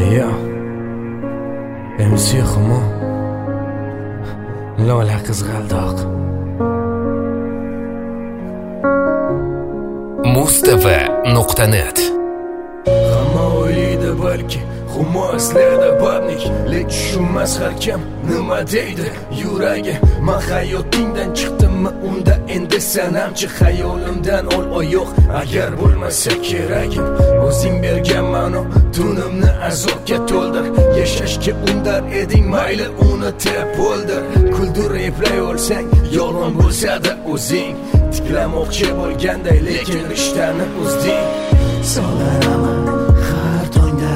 Yo, MC Humo Lola qizg'aldoq Mustafa.net Hamma o'ylaydi balki Humo izlaydi babnik Lek tushunmas har kim nima deydi yuragi Men hayotingdan chiqdimmi unda endi sanamchi Hayolimdan ol oyoq agar bo'lmasa keragim O'zing bergan ma'no tunimni azobga to'ldir Yashashga undar eding mayli uni tep o'ldir Kuldir eplay olsang yolg'on bo'lsa-da o'zing Tiklamoqchi bo'lganday lekin rishtani uzding Solanaman har tongda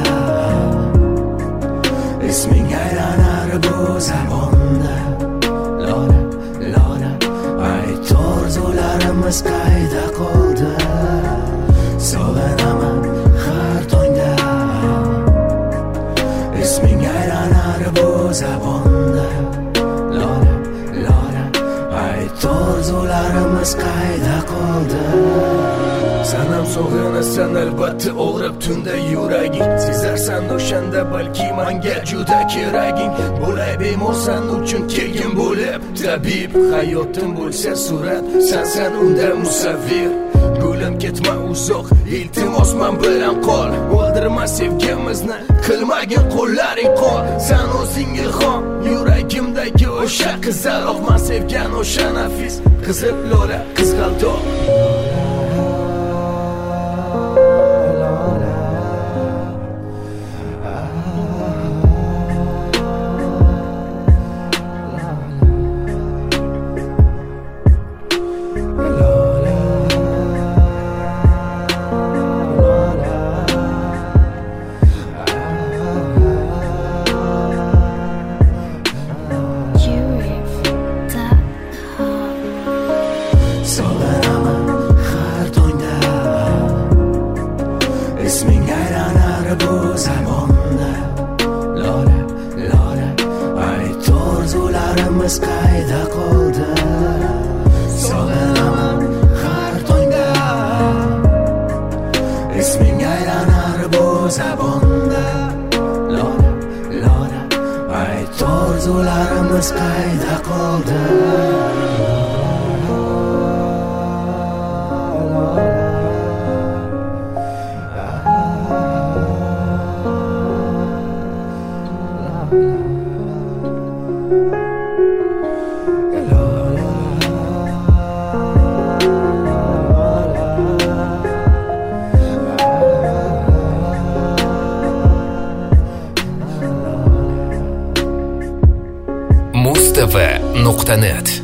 Isming aylanar bu zamonda Lola, Lola Ayt orzularimiz qayda qoldi Solanaman har tongda Isming aylanar bu zamonda Lola, Lola Ayt orzularimiz qayda qoldi Sanam sog'inasan albatta og'rib tunda yuraging Sezarsan o'shanda balki manga juda keraging Bo'lay bemorsan uchun kelgin bo'lib tabib Hayotim bo'lsa surat, sansan unda musavvir Gulim ketma uzoq, iltimos men bilan qol O'ldirma sevgimizni, qilmagin qo'llaring qol San o'zing ilhom, yuragimdagi o'sha qizaloq Men sevgan o'sha nafis, qizil lola, qizg'aldoq Solanaman har tongda Isming aylanar bu zamonda Lola, Lola Ayt orzularimiz qayda qoldi Solanaman har tongda Isming aylanar bu zamonda Lola, Lola Ayt orzularimiz qayda qoldi Mustafa.net